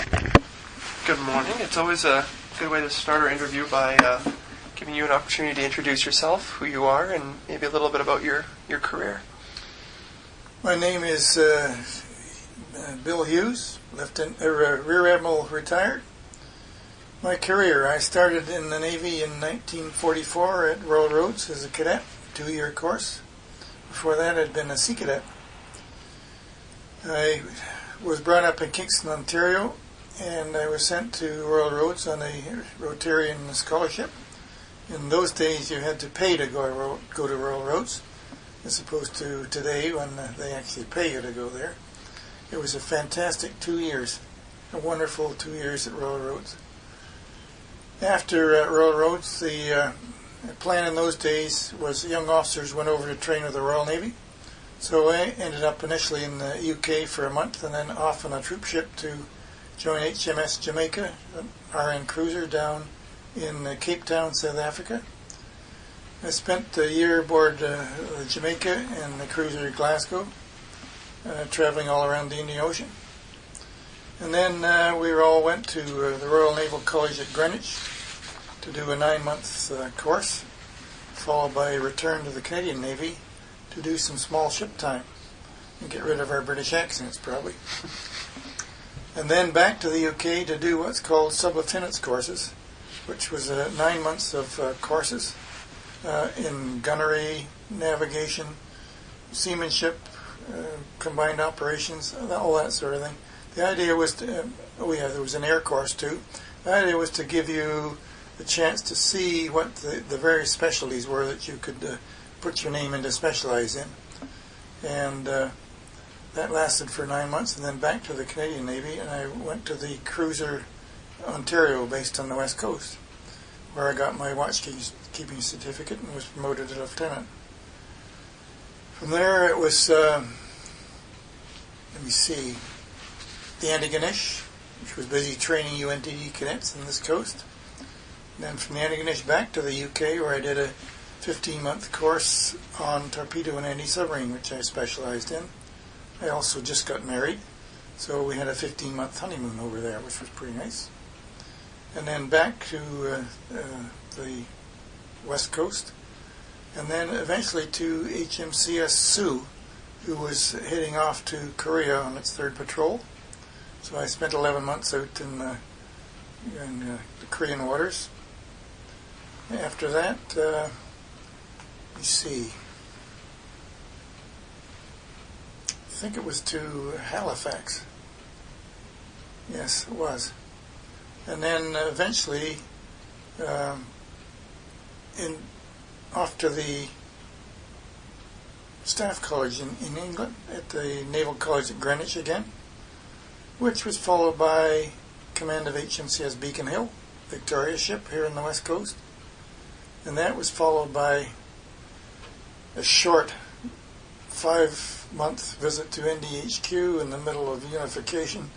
Good morning. It's always a good way to start our interview by giving you an opportunity to introduce yourself, who you are, and maybe a little bit about your career. My name is Bill Hughes, Rear Admiral retired. My career, I started in the Navy in 1944 at Royal Roads as a cadet, 2-year course. Before that, I'd been a Sea Cadet. I was brought up in Kingston, Ontario, and I was sent to Royal Roads on a Rotarian scholarship. In those days, you had to pay to go to Royal Roads, as opposed to today when they actually pay you to go there. It was a fantastic 2 years, a wonderful 2 years at Royal Roads. After Royal Roads, the plan in those days was young officers went over to train with the Royal Navy. So I ended up initially in the UK for a month and then off on a troop ship to join HMS Jamaica, an RN cruiser down in Cape Town, South Africa. I spent a year aboard Jamaica and the cruiser Glasgow, traveling all around the Indian Ocean. And then we all went to the Royal Naval College at Greenwich to do a 9-month course, followed by a return to the Canadian Navy to do some small ship time and get rid of our British accents, probably. And then back to the UK to do what's called sub-lieutenant's courses, which was 9 months of courses in gunnery, navigation, seamanship, combined operations, all that sort of thing. The idea was there was an air course too. The idea was to give you the chance to see what the various specialties were that you could put your name in to specialize in. And that lasted for 9 months, and then back to the Canadian Navy, and I went to the cruiser Ontario based on the West Coast, where I got my watchkeeping certificate and was promoted to lieutenant. From there it was, the Antigonish, which was busy training UNTD cadets on this coast. And then from the Antigonish back to the UK, where I did a 15-month course on torpedo and anti-submarine, which I specialized in. I also just got married, so we had a 15-month honeymoon over there, which was pretty nice. And then back to the West Coast, and then eventually to HMCS Sioux, who was heading off to Korea on its 3rd patrol. So I spent 11 months out in the Korean waters. After that, I think it was to Halifax. Yes, it was. And then eventually off to the Staff College in England at the Naval College at Greenwich again, which was followed by command of HMCS Beacon Hill, Victoria ship here on the West Coast. And that was followed by a short 5-month visit to NDHQ in the middle of unification.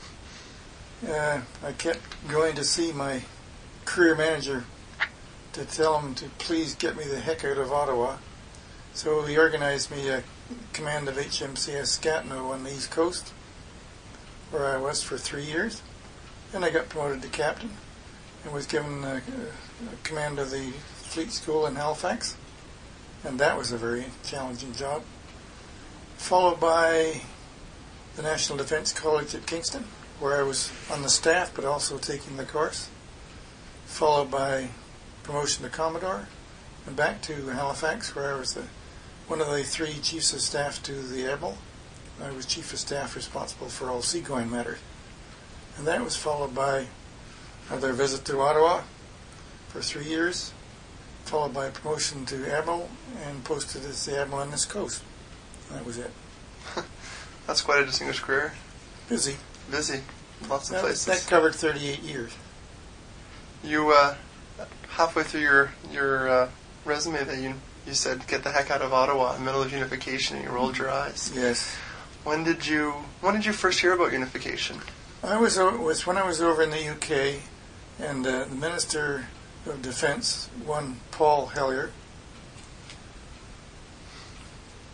I kept going to see my career manager to tell him to please get me the heck out of Ottawa. So he organized me a command of HMCS Gatineau on the East Coast, where I was for 3 years. Then I got promoted to captain and was given command of the fleet school in Halifax. And that was a very challenging job. Followed by the National Defence College at Kingston, where I was on the staff but also taking the course. Followed by promotion to Commodore, and back to Halifax, where I was one of the 3 chiefs of staff to the Admiral. I was chief of staff responsible for all seagoing matters. And that was followed by another visit to Ottawa for 3 years, followed by promotion to Admiral and posted as the Admiral on this coast. And that was it. That's quite a distinguished career. Busy. Lots of places. That covered 38 years. You, halfway through your resume that you said, get the heck out of Ottawa in the middle of unification, and you rolled your eyes. Yes. When did you first hear about unification? It was when I was over in the UK, and the Minister of Defence, one Paul Hellyer,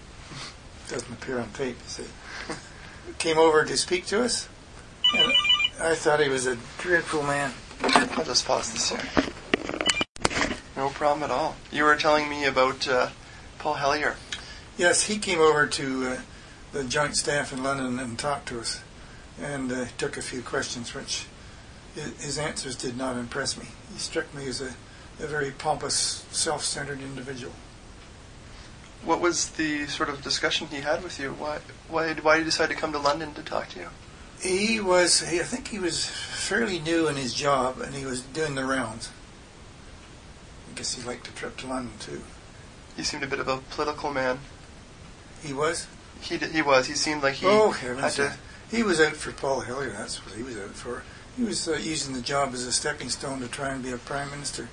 doesn't appear on tape, you see, came over to speak to us, I thought he was a dreadful man. I'll just pause this here. No problem at all. You were telling me about Paul Hellyer. Yes, he came over to the joint staff in London and talked to us, and took a few questions, which his answers did not impress me. He struck me as a very pompous, self-centered individual. What was the sort of discussion he had with you? Why did you decide to come to London to talk to you? I think he was fairly new in his job, and he was doing the rounds. I guess he liked a trip to London too. He seemed a bit of a political man. He was? He was. He seemed like he had to... He was out for Paul Hellyer, that's what he was out for. He was using the job as a stepping stone to try and be a prime minister.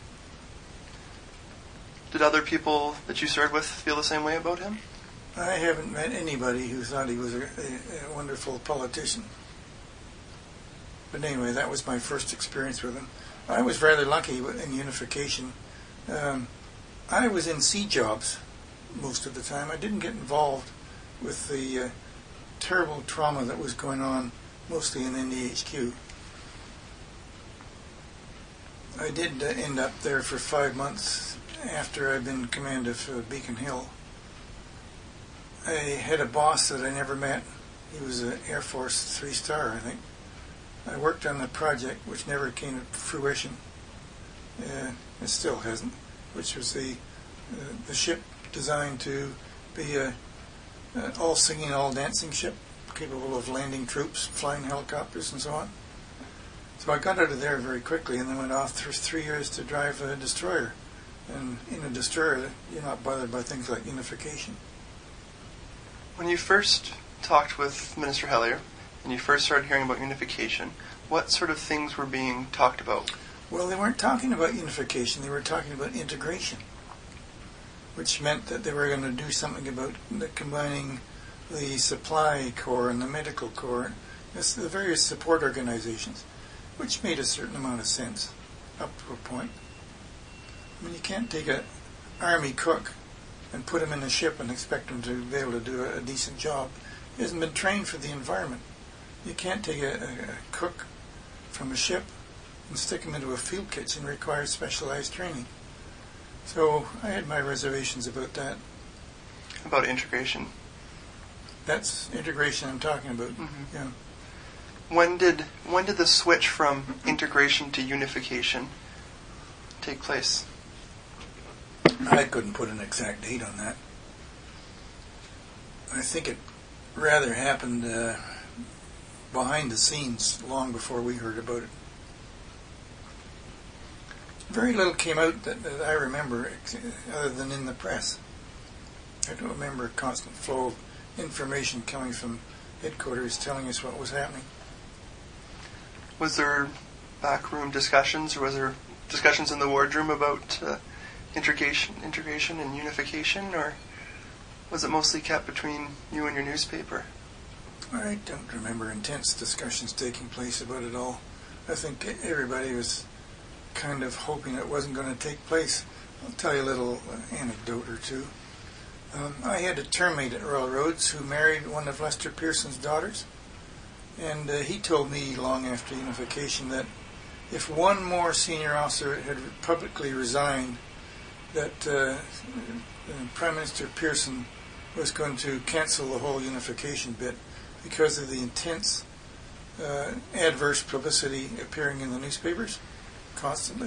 Did other people that you served with feel the same way about him? I haven't met anybody who thought he was a wonderful politician. But anyway, that was my first experience with him. I was rather lucky in unification. I was in sea jobs most of the time. I didn't get involved with the terrible trauma that was going on, mostly in NDHQ. I did end up there for 5 months after I'd been command of Beacon Hill. I had a boss that I never met. He was an Air Force 3-star, I think. I worked on the project, which never came to fruition. It still hasn't, which was the ship designed to be a all singing, all dancing ship, capable of landing troops, flying helicopters, and so on. So I got out of there very quickly, and then went off for 3 years to drive a destroyer. And in a destroyer, you're not bothered by things like unification. When you first talked with Minister Hellyer, and you first started hearing about unification, what sort of things were being talked about? Well, they weren't talking about unification, they were talking about integration, which meant that they were going to do something about combining the supply corps and the medical corps, the various support organizations, which made a certain amount of sense up to a point. I mean, you can't take an army cook and put him in a ship and expect him to be able to do a decent job. He hasn't been trained for the environment. You can't take a cook from a ship and stick him into a field kitchen. It requires specialized training. So I had my reservations about that. About integration? That's integration I'm talking about. Mm-hmm. Yeah. When did the switch from integration to unification take place? I couldn't put an exact date on that. I think it rather happened behind the scenes long before we heard about it. Very little came out that I remember other than in the press. I don't remember a constant flow of information coming from headquarters telling us what was happening. Was there backroom discussions, or was there discussions in the wardroom about integration and unification, or was it mostly kept between you and your newspaper? I don't remember intense discussions taking place about it all. I think everybody was kind of hoping it wasn't going to take place. I'll tell you a little anecdote or two. I had a termmate at Royal Roads who married one of Lester Pearson's daughters, and he told me long after unification that if one more senior officer had publicly resigned, that Prime Minister Pearson was going to cancel the whole unification bit because of the intense adverse publicity appearing in the newspapers constantly.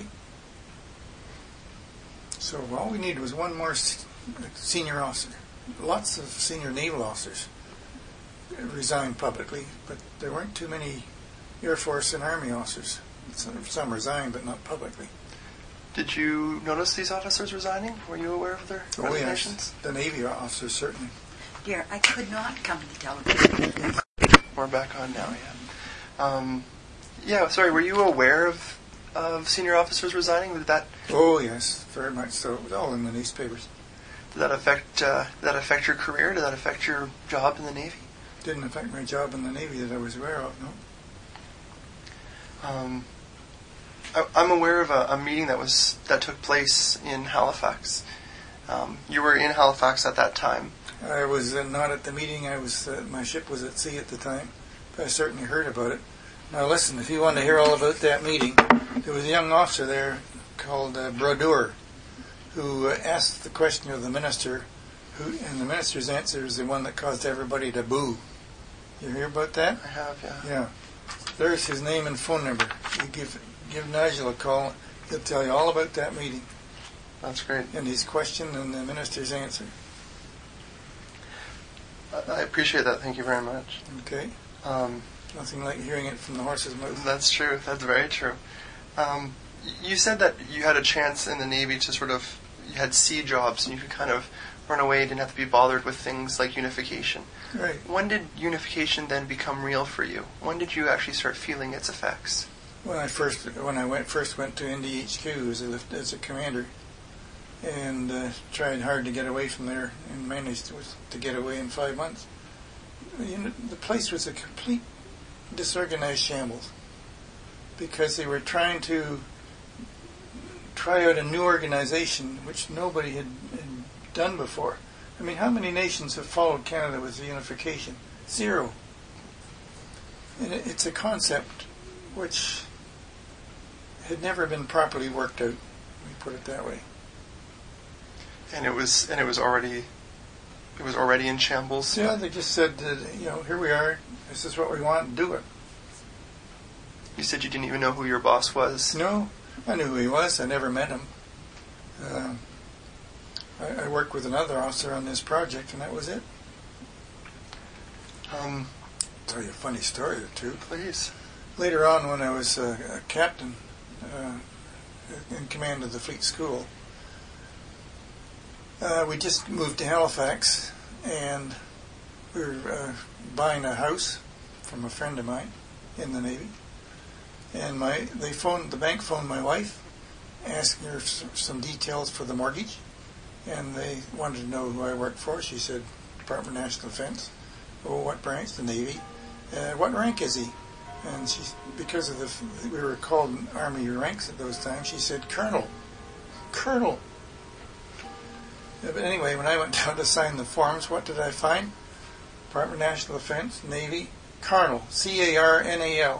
So all we needed was one more senior officer. Lots of senior naval officers resigned publicly, but there weren't too many Air Force and Army officers. Some resigned, but not publicly. Did you notice these officers resigning? Were you aware of their resignations? Yes. The Navy officers, certainly. Dear, I could not come to the television. We're back on now, yeah. Sorry, were you aware of senior officers resigning? Did that? Oh, yes, very much so. It was all in the newspapers. Did that affect your career? Did that affect your job in the Navy? Didn't affect my job in the Navy that I was aware of, no. I'm aware of a meeting that took place in Halifax. You were in Halifax at that time. I was not at the meeting. I was my ship was at sea at the time. But I certainly heard about it. Now listen, if you want to hear all about that meeting, there was a young officer there called Brodeur who asked the question of the minister, and the minister's answer is the one that caused everybody to boo. You hear about that? I have, yeah. Yeah. There's his name and phone number. You give Nigel a call. He'll tell you all about that meeting. That's great. And his question and the minister's answer. I appreciate that. Thank you very much. Okay. Nothing like hearing it from the horse's mouth. That's true. That's very true. You said that you had a chance in the Navy to sort of, you had sea jobs and you could kind of run away, didn't have to be bothered with things like unification. Right. When did unification then become real for you? When did you actually start feeling its effects? When I first went to NDHQ as a commander, and tried hard to get away from there, and managed to get away in 5 months. The place was a complete disorganized shambles because they were trying to try out a new organization which nobody had done before. I mean, how many nations have followed Canada with the unification? 0. And it's a concept which had never been properly worked out. Let me put it that way. And it was already in shambles. Yeah, they just said, here we are. This is what we want. Do it. You said you didn't even know who your boss was. No, I knew who he was. I never met him. I worked with another officer on this project, and that was it. I'll tell you a funny story or two. Please. Later on, when I was a captain in command of the fleet school, we just moved to Halifax, and we were buying a house from a friend of mine in the Navy. And the bank phoned my wife, asking her some details for the mortgage, and they wanted to know who I worked for. She said, Department of National Defense. Oh, what branch? The Navy. What rank is he? And she, because of we were called Army ranks at those times, she said, Colonel. Colonel. But anyway, when I went down to sign the forms, what did I find? Department of National Defense, Navy, Carnal, C-A-R-N-A-L.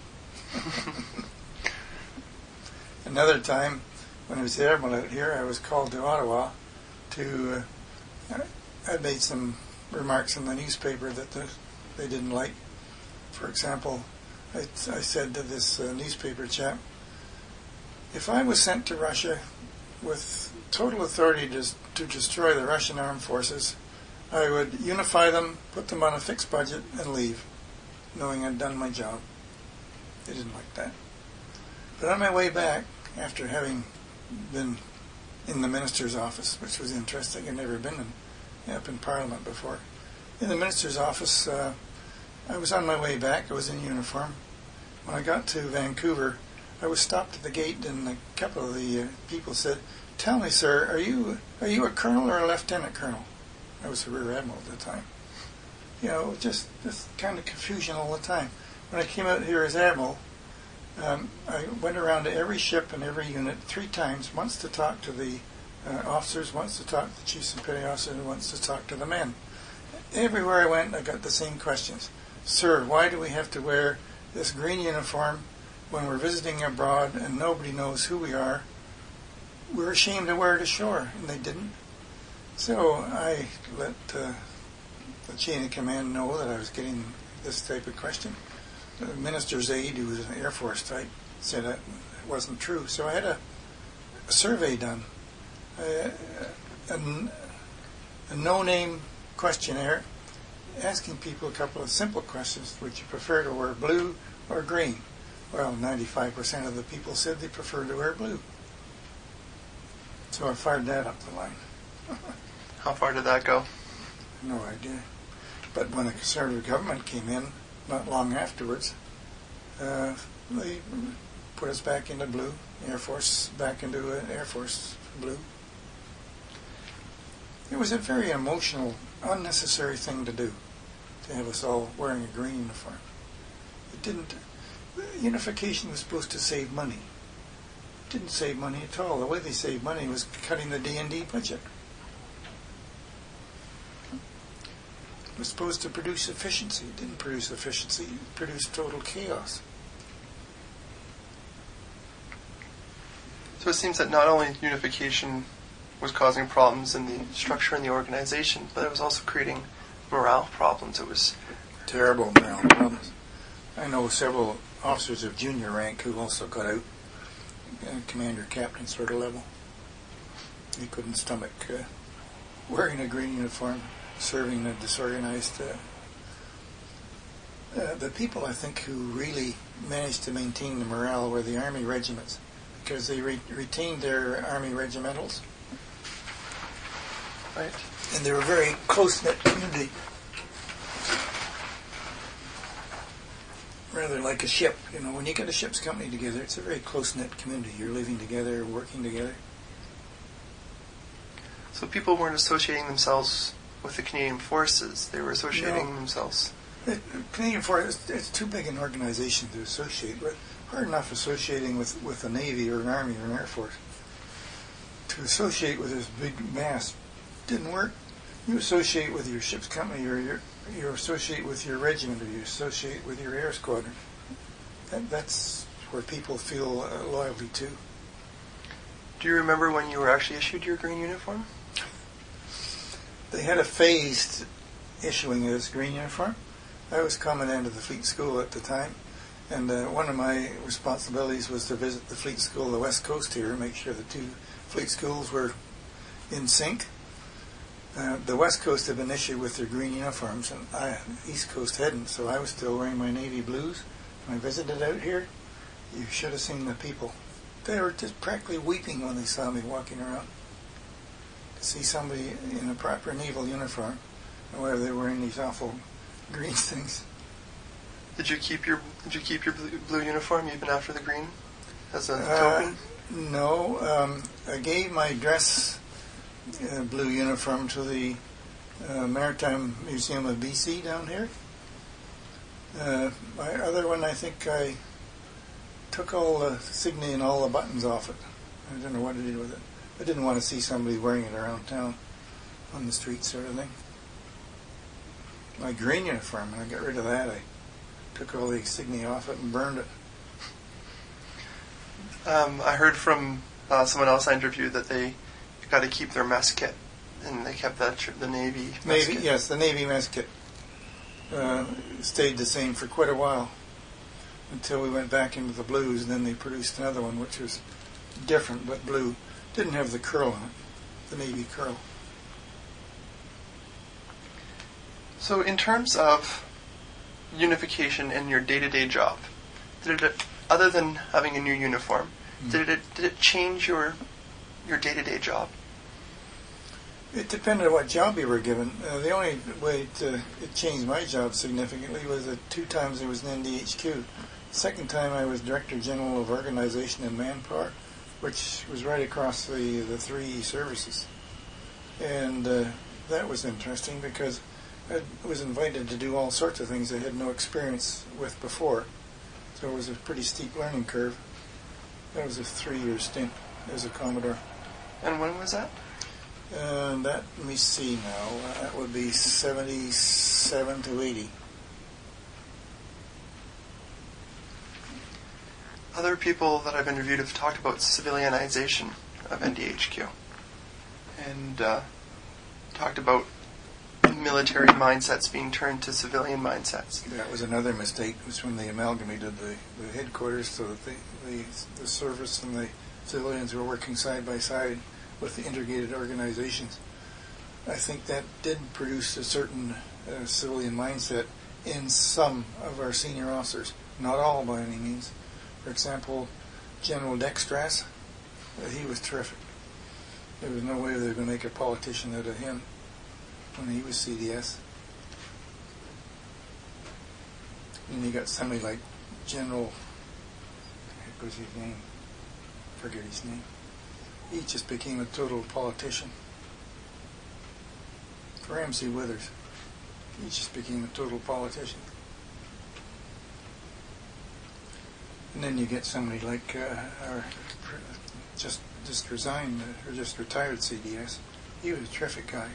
Another time, when I was the Admiral out here, I was called to Ottawa to, I made some remarks in the newspaper that they didn't like. For example, I said to this newspaper chap, if I was sent to Russia with total authority to destroy the Russian armed forces, I would unify them, put them on a fixed budget, and leave, knowing I'd done my job. They didn't like that. But on my way back, after having been in the minister's office, which was interesting, I'd never been up in Parliament before. In the minister's office, I was on my way back. I was in uniform. When I got to Vancouver, I was stopped at the gate, and a couple of the people said, "Tell me, sir, are you a colonel or a lieutenant colonel?" I was a rear admiral at the time. Just this kind of confusion all the time. When I came out here as admiral, I went around to every ship and every unit 3 times, once to talk to the officers, once to talk to the chiefs and petty officers, and once to talk to the men. Everywhere I went, I got the same questions. Sir, why do we have to wear this green uniform when we're visiting abroad and nobody knows who we are? We're ashamed to wear it ashore, and they didn't. So I let the chain of command know that I was getting this type of question. The minister's aide, who was an Air Force type, said that it wasn't true. So I had a survey done, a no-name questionnaire, asking people a couple of simple questions. Would you prefer to wear blue or green? Well, 95% of the people said they preferred to wear blue. So I fired that up the line. How far did that go? No idea. But when the Conservative government came in, not long afterwards, they put us back into blue, Air Force back into Air Force blue. It was a very emotional, unnecessary thing to do, to have us all wearing a green uniform. It didn't. Unification was supposed to save money. It didn't save money at all. The way they saved money was cutting the D&D budget. It was supposed to produce efficiency. It didn't produce efficiency. It produced total chaos. So it seems that not only unification was causing problems in the structure and the organization, but it was also creating morale problems. It was terrible morale problems. I know several officers of junior rank who also got out, commander, captain sort of level. They couldn't stomach wearing a green uniform, serving a disorganized. The people, I think, who really managed to maintain the morale were the Army regiments, because they retained their Army regimentals. Right. And they were a very close-knit community. Rather like a ship. You know, when you get a ship's company together, it's a very close-knit community. You're living together, working together. So people weren't associating themselves with the Canadian Forces. They were associating themselves. Canadian Forces, it's too big an organization to associate with. Hard enough associating with the Navy or an Army or an Air Force. To associate with this big mass didn't work. You associate with your ship's company, or you associate with your regiment, or you associate with your air squadron. That's where people feel loyalty to. Do you remember when you were actually issued your green uniform? They had a phased issuing of this green uniform. I was commandant of the fleet school at the time, and one of my responsibilities was to visit the fleet school of the West Coast here, make sure the two fleet schools were in sync. The West Coast had been issued with their green uniforms, and East Coast hadn't, so I was still wearing my navy blues. When I visited out here, you should have seen the people. They were just practically weeping when they saw me walking around. To see somebody in a proper naval uniform, where they were wearing these awful green things. Did you keep your blue uniform even after the green, as a token? No, I gave my dress blue uniform to the Maritime Museum of BC down here. My other one, I think I took all the insignia and all the buttons off it. I don't know what I did with it. I didn't want to see somebody wearing it around town on the street sort of thing. My green uniform, when I got rid of that, I took all the insignia off it and burned it. I heard from someone else I interviewed that they got to keep their mess kit, and they kept the Navy mess kit. Yes, the Navy mess kit stayed the same for quite a while until we went back into the blues, and then they produced another one which was different but blue. Didn't have the curl on it, the Navy curl. So in terms of unification in your day-to-day job, did it, other than having a new uniform, did it change your day-to-day job? It depended on what job you were given. The only way it changed my job significantly was that 2 times I was in NDHQ. The second time I was Director General of Organization and Manpower, which was right across the 3 services. And that was interesting because I was invited to do all sorts of things I had no experience with before. So it was a pretty steep learning curve. That was a 3-year stint as a Commodore. And when was that? Let me see now. That would be 77 to 80. Other people that I've interviewed have talked about civilianization of NDHQ and talked about military mindsets being turned to civilian mindsets. That was another mistake. It was when they amalgamated the headquarters so that the service and the civilians were working side by side with the integrated organizations. I think that did produce a certain civilian mindset in some of our senior officers. Not all by any means. For example, General Dextras, he was terrific. There was no way they were going to make a politician out of him when he was CDS. And you got somebody like General, what was his name? Forget his name. He just became a total politician. Ramsey Withers. He just became a total politician. And then you get somebody like our just resigned or just retired CDS. He was a terrific guy.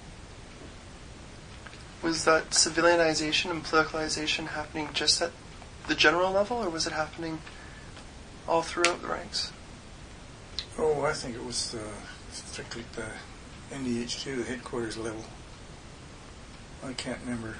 Was that civilianization and politicalization happening just at the general level, or was it happening all throughout the ranks? Oh, I think it was strictly at the NDH2, the headquarters level. I can't remember.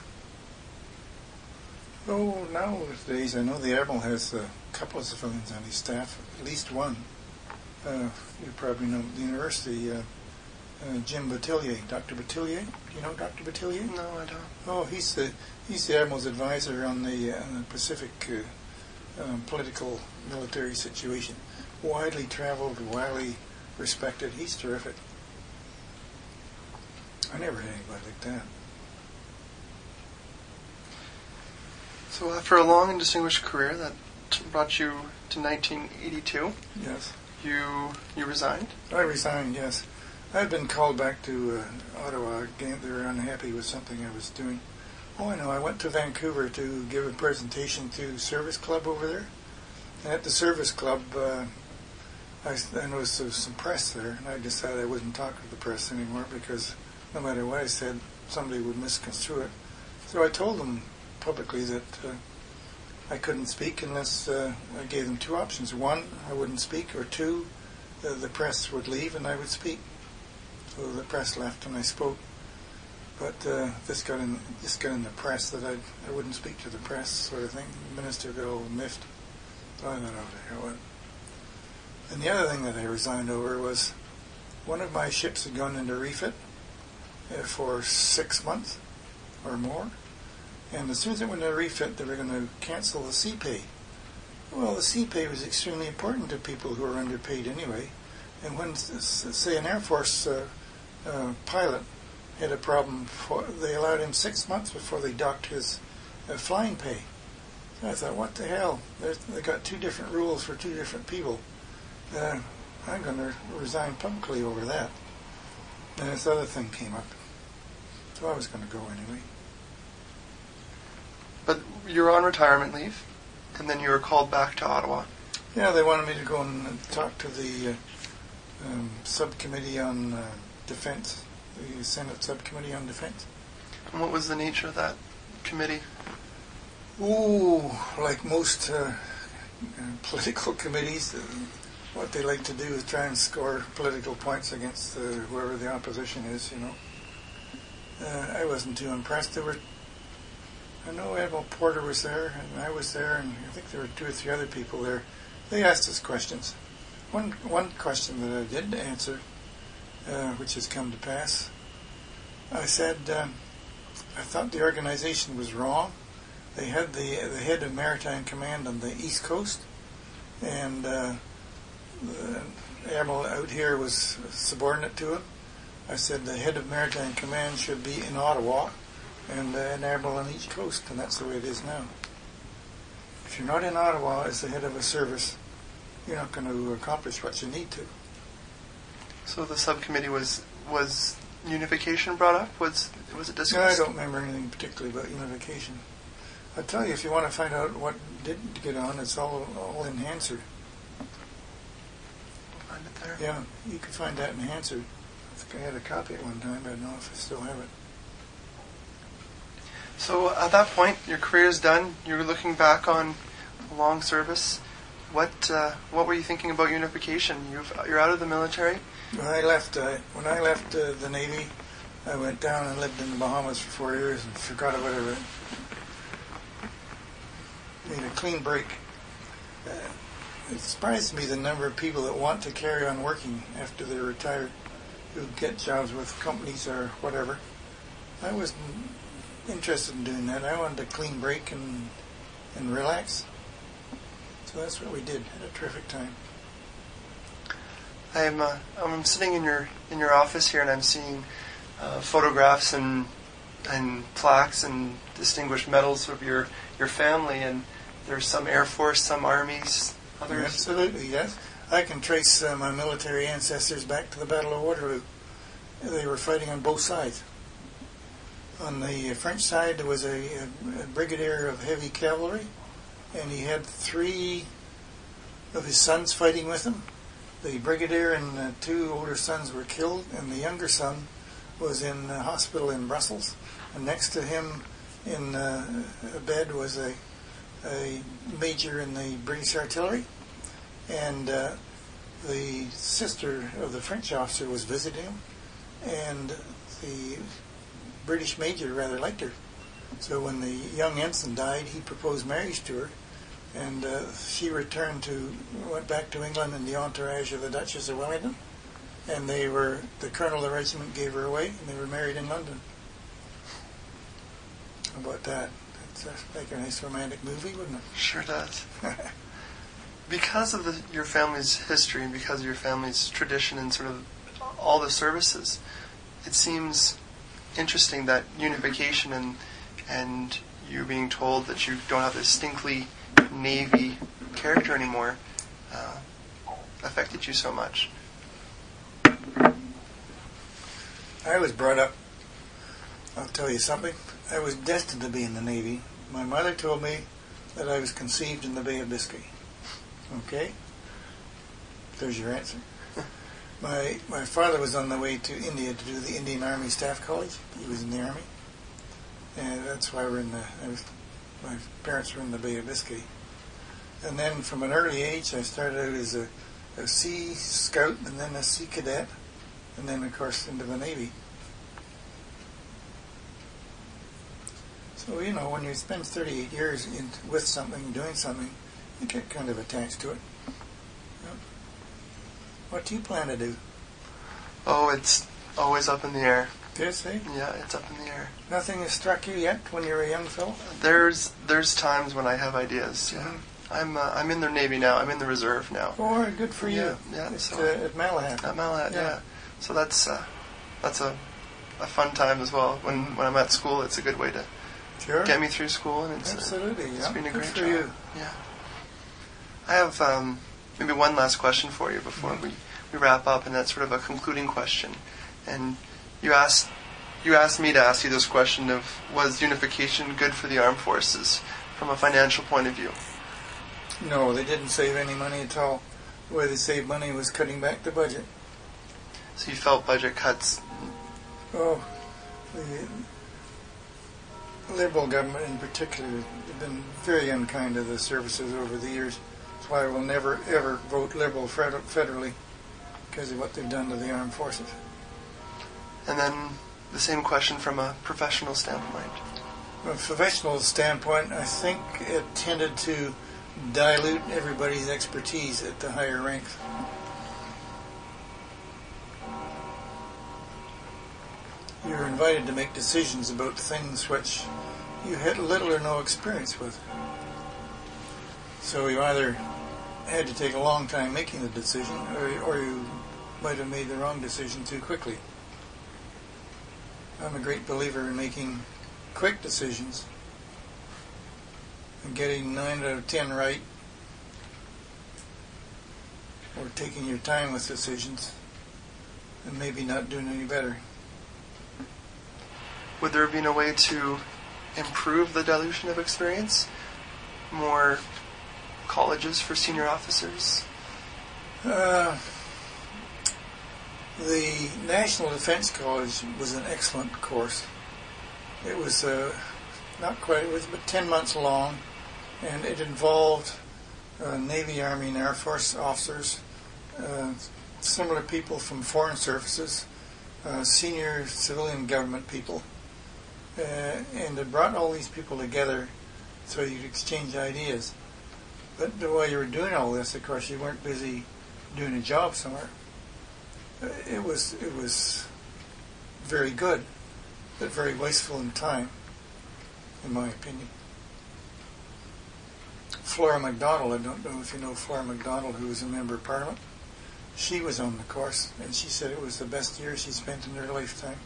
Oh, nowadays I know the Admiral has a couple of civilians on his staff, at least one. You probably know the university, Jim Batillier, Dr. Batillier. Do you know Dr. Batillier? No, I don't. Oh, he's the Admiral's advisor on the Pacific political military situation. Widely traveled, widely respected. He's terrific. I never had anybody like that. So after a long and distinguished career that brought you to 1982, Yes. you resigned? I resigned, yes. I'd been called back to Ottawa again. They were unhappy with something I was doing. Oh, I know. I went to Vancouver to give a presentation to Service Club over there. And at the Service Club, I noticed there was some press there, and I decided I wouldn't talk to the press anymore because no matter what I said, somebody would misconstrue it. So I told them publicly that I couldn't speak unless I gave them two options. One, I wouldn't speak, or two, the press would leave and I would speak. So the press left and I spoke. But this got in the press that I wouldn't speak to the press, sort of thing. The minister got all miffed. So I thought, oh, the hell with it. And the other thing that I resigned over was one of my ships had gone into refit for 6 months or more. And as soon as it went into refit, they were going to cancel the sea pay. Well, the sea pay was extremely important to people who were underpaid anyway. And when, say, an Air Force pilot had a problem, they allowed him 6 months before they docked his flying pay. So I thought, what the hell? They got two different rules for two different people. I'm going to resign publicly over that. And this other thing came up. So I was going to go anyway. But you were on retirement leave, and then you were called back to Ottawa. Yeah, they wanted me to go and talk to the subcommittee on defense, the Senate subcommittee on defense. And what was the nature of that committee? Ooh, like most political committees, what they like to do is try and score political points against whoever the opposition is, you know. I wasn't too impressed. I know Admiral Porter was there, and I was there, and I think there were 2 or 3 other people there. They asked us questions. One question that I did answer, which has come to pass, I said I thought the organization was wrong. They had the head of Maritime Command on the East Coast, and the Admiral out here was subordinate to him. I said the head of Maritime Command should be in Ottawa, and an admiral on each coast, and that's the way it is now. If you're not in Ottawa as the head of a service, you're not going to accomplish what you need to. So the subcommittee was unification brought up? Was it discussed? No, I don't remember anything particularly about unification. I'll tell you, if you want to find out what didn't get on, it's all in Hansard. We'll find it there. Yeah, you can find that in Hansard. I think I had a copy at one time, but I don't know if I still have it. So at that point, your career is done. You're looking back on a long service. What were you thinking about unification? You're out of the military. When I left the Navy, I went down and lived in the Bahamas for 4 years and forgot about everything. Made a clean break. It surprised me the number of people that want to carry on working after they're retired, who get jobs with companies or whatever. I wasn't interested in doing that. I wanted a clean break and relax. So that's what we did. Had a terrific time. I'm sitting in your office here, and I'm seeing photographs and plaques and distinguished medals of your family, and there's some Air Force, some Armies, others. Absolutely, yes. I can trace my military ancestors back to the Battle of Waterloo. They were fighting on both sides. On the French side, there was a brigadier of heavy cavalry, and he had 3 of his sons fighting with him. The brigadier and 2 older sons were killed, and the younger son was in a hospital in Brussels. And next to him in a bed was a major in the British artillery. And the sister of the French officer was visiting him, and the British major rather liked her. So when the young ensign died, he proposed marriage to her, and she went back to England in the entourage of the Duchess of Wellington, and the colonel of the regiment gave her away, and they were married in London. How about that? That's like a nice romantic movie, wouldn't it? Sure does. Because of your family's history and because of your family's tradition and sort of all the services, it seems interesting that unification and you being told that you don't have a distinctly Navy character anymore affected you so much. I was brought up, I'll tell you something, I was destined to be in the Navy. My mother told me that I was conceived in the Bay of Biscay. Okay? There's your answer. My father was on the way to India to do the Indian Army Staff College. He was in the Army. And that's why my parents were in the Bay of Biscay. And then from an early age, I started out as a Sea Scout and then a Sea Cadet, and then, of course, into the Navy. So, when you spend 38 years with something, doing something, you get kind of attached to it. What do you plan to do? Oh, it's always up in the air. Yes, eh? Yeah, it's up in the air. Nothing has struck you yet when you're a young fellow? There's times when I have ideas, yeah. Mm-hmm. I'm in the Navy now. I'm in the reserve now. Oh, good for you. Yeah. At Malahat. At Malahat, yeah. So that's a fun time as well. When I'm at school, it's a good way to get me through school, and it's absolutely. It's been a great for job. You. Yeah. I have maybe one last question for you before we wrap up, and that's sort of a concluding question. And you asked me to ask you this question of, was unification good for the armed forces from a financial point of view? No, they didn't save any money at all. The way they saved money was cutting back the budget. So you felt budget cuts? Oh, the Liberal government in particular have been very unkind to the services over the years. That's why I will never, ever vote Liberal federally, because of what they've done to the armed forces. And then the same question from a professional standpoint. From a professional standpoint, I think it tended to dilute everybody's expertise at the higher ranks. You're invited to make decisions about things which you had little or no experience with. So you either had to take a long time making the decision, or you might have made the wrong decision too quickly. I'm a great believer in making quick decisions and getting 9 out of 10 right, or taking your time with decisions and maybe not doing any better. Would there have been a way to improve the dilution of experience? More colleges for senior officers? The National Defense College was an excellent course. It was not quite, it was about 10 months long, and it involved Navy, Army, and Air Force officers, similar people from foreign services, senior civilian government people, and it brought all these people together so you could exchange ideas. But while you were doing all this, of course, you weren't busy doing a job somewhere. It was very good, but very wasteful in time, in my opinion. Flora MacDonald, I don't know if you know Flora MacDonald, who was a member of Parliament. She was on the course, and she said it was the best year she spent in her lifetime.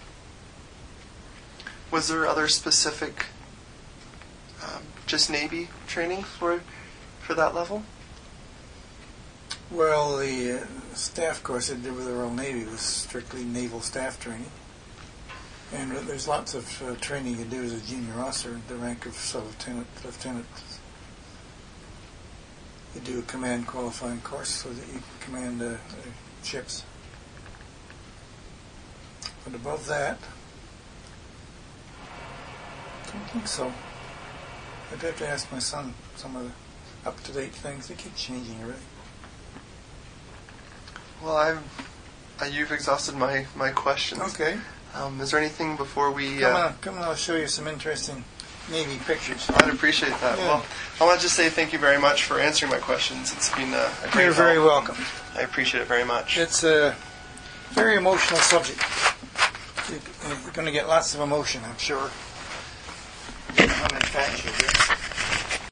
Was there other specific, just Navy training for that level? Well, the staff course I did with the Royal Navy was strictly naval staff training. And there's lots of training you do as a junior officer at the rank of sub-lieutenant, lieutenant. You do a command qualifying course so that you can command ships. But above that, I don't think so. I'd have to ask my son some of the up-to-date things. They keep changing everything. Well, you've exhausted my questions. Okay. Is there anything before we... Come on, I'll show you some interesting Navy pictures. I'd appreciate that. Yeah. Well, I want to just say thank you very much for answering my questions. It's been a great You're very help. welcome. I appreciate it very much. It's a very emotional subject. You're going to get lots of emotion, I'm sure. I'm infatuated.